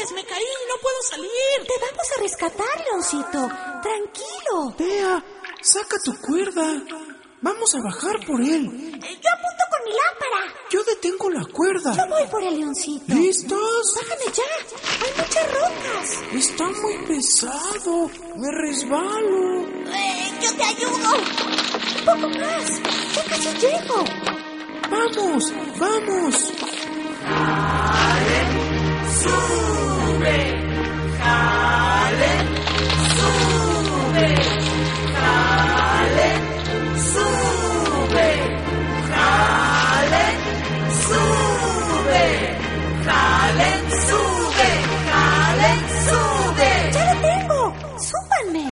ayudes! ¡Me caí! ¡No puedo salir! Te vamos a rescatar, Leoncito. Tranquilo. Tea, saca tu cuerda. Vamos a bajar por él. Yo apunto con mi lámpara. Yo detengo la cuerda. Yo voy por el Leoncito. ¿Listos? Bájame ya. Hay muchas rocas. Está muy pesado. Me resbalo. Yo te ayudo. Un poco más. Ya casi llego. ¡Vamos! ¡Vamos! ¡Sube!